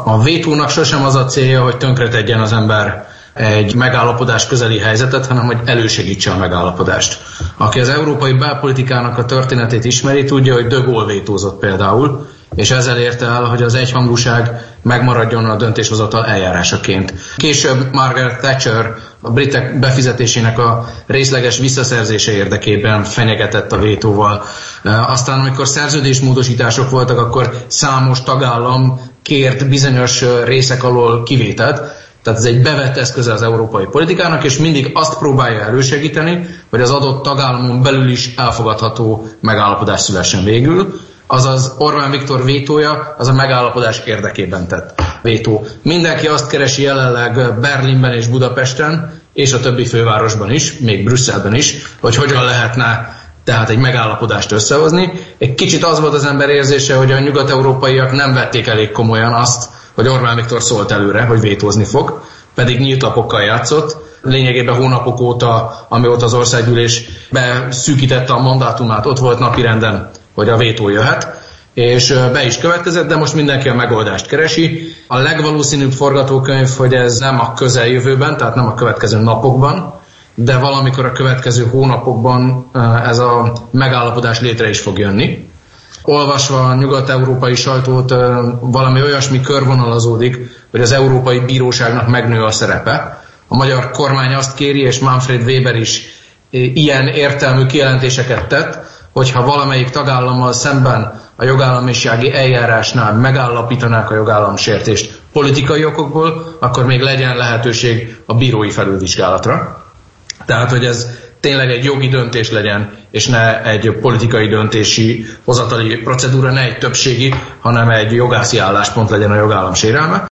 A vétónak sosem az a célja, hogy tönkretegyen az ember egy megállapodás közeli helyzetet, hanem hogy elősegítse a megállapodást. Aki az európai belpolitikának a történetét ismeri, tudja, hogy de Gaulle vétózott például, és ezzel érte el, hogy az egyhangúság megmaradjon a döntéshozatal eljárásaként. Később Margaret Thatcher a britek befizetésének a részleges visszaszerzése érdekében fenyegetett a vétóval. Aztán, amikor szerződésmódosítások voltak, akkor számos tagállam kért bizonyos részek alól kivételt. Tehát ez egy bevett eszköze az európai politikának, és mindig azt próbálja elősegíteni, hogy az adott tagállamon belül is elfogadható megállapodás szülessen végül. Azaz Orbán Viktor vétója az a megállapodás érdekében tett vétó. Mindenki azt keresi jelenleg Berlinben és Budapesten, és a többi fővárosban is, még Brüsszelben is, hogy hogyan lehetne tehát egy megállapodást összehozni. Egy kicsit az volt az ember érzése, hogy a nyugat-európaiak nem vették elég komolyan azt, hogy Orbán Viktor szólt előre, hogy vétózni fog, pedig nyílt lapokkal játszott. Lényegében hónapok óta, amióta az országgyűlés beszűkítette a mandátumát, ott volt napirenden, hogy a vétó jöhet, és be is következett, de most mindenki a megoldást keresi. A legvalószínűbb forgatókönyv, hogy ez nem a közeljövőben, tehát nem a következő napokban, de valamikor a következő hónapokban ez a megállapodás létre is fog jönni. Olvasva a nyugat-európai sajtót valami olyasmi körvonalazódik, hogy az Európai Bíróságnak megnő a szerepe. A magyar kormány azt kéri, és Manfred Weber is ilyen értelmű kijelentéseket tett, hogyha valamelyik tagállammal szemben a jogállamisági eljárásnál megállapítanák a jogállamisértést politikai okokból, akkor még legyen lehetőség a bírói felülvizsgálatra. Tehát, hogy ez tényleg egy jogi döntés legyen, és ne egy politikai döntési hozatali procedúra, ne egy többségi, hanem egy jogászi álláspont legyen a jogállam sérelme.